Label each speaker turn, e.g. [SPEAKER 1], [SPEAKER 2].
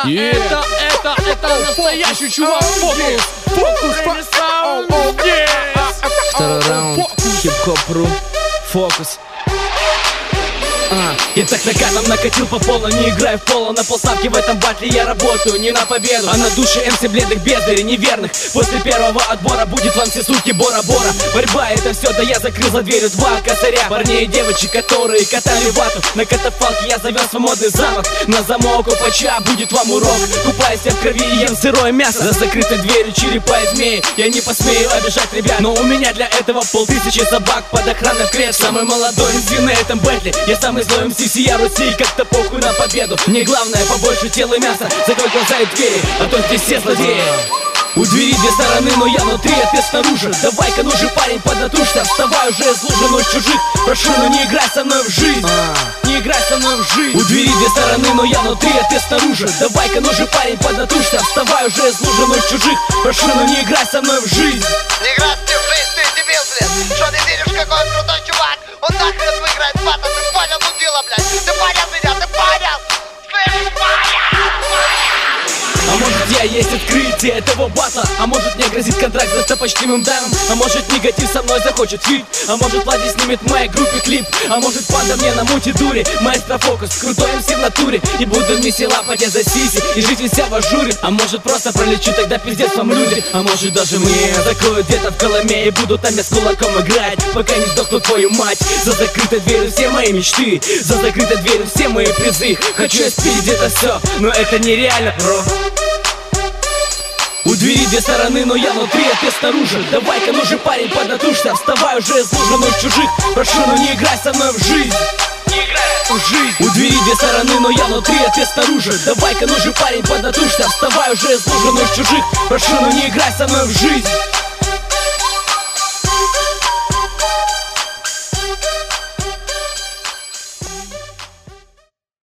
[SPEAKER 1] Это настоящий чувак. Фокус,
[SPEAKER 2] Второй раунд, хип-хоп.ру, фокус.
[SPEAKER 3] Я так накатом накатил по полу, не играю в поло. На полставки в этом батле я работаю не на победу, а на душе МС бледных, бездарей, неверных. После первого отбора будет вам все сутки бора-бора. Борьба это все, да я закрыл за дверью два косаря. Парней и девочек, которые катали вату. На катафалке я завел свой модный замок. На замок у пача будет вам урок. Купаюсь я в крови и ем сырое мясо. За закрытой дверью черепа и змеи. Я не посмею обижать ребят, но у меня для этого 5000 собак под охраной в кресле. Самый молодой МС на этом бэтле. Я самый злой МС сия Руси, как-то похуй на победу. Мне главное побольше тела и мяса. Закрой глаза и двери, а то здесь все злодеи. У двери две стороны, но я внутри, а ты снаружи. Давай-ка, ну же, парень, поднатужься. Вставай уже из лужи, ночь чужих. Прошу, ну не играй со мной в жизнь. Не играй со мной в жизнь. У двери две стороны, но я внутри, а ты снаружи. Давай-ка, ну же, парень, поднатужься. Вставай уже из лужи, ночь чужих. Прошу, ну не играй со мной в жизнь.
[SPEAKER 4] Не играть ты в жизнь, ты дебил, блин. Что ты веришь, какой он крутой чувак? Он нахрен выиграет бата, ты понял, мудила, блядь. Ты понял меня, ты понял? Слышишь, понял?
[SPEAKER 3] А может я есть открытие этого батла. А может мне грозит контракт за достопочтимым даймом. А может негатив со мной захочет фит. А может Влади снимет в моей группе клип. А может панда мне намутит дури. Маэстро фокус, крутой МС в натуре. И буду вместе лапать я за сиси. И жить вся в ажуре. А может просто пролечу, тогда пиздец вам люди. А может даже мне закроют где-то в Колыме. И буду там я с кулаком играть, пока не сдохну твою мать. За закрытой дверью все мои мечты. За закрытой дверью все мои призы. Хочу я спить где-то все, но это нереально, бро. У двери две стороны, но я внутри, а ты снаружи. Давай-ка, ну же, парень, поднатужься. Вставай уже из лужи, ночь чужих. Прошу, ну не играй со мной в жизнь. Не играй в жизнь. У двери две стороны, но я внутри, а ты снаружи. Давай-ка, ну же, парень, поднатужься. Вставай уже из лужи, ночь чужих. Прошу, ну не играй со мной в жизнь.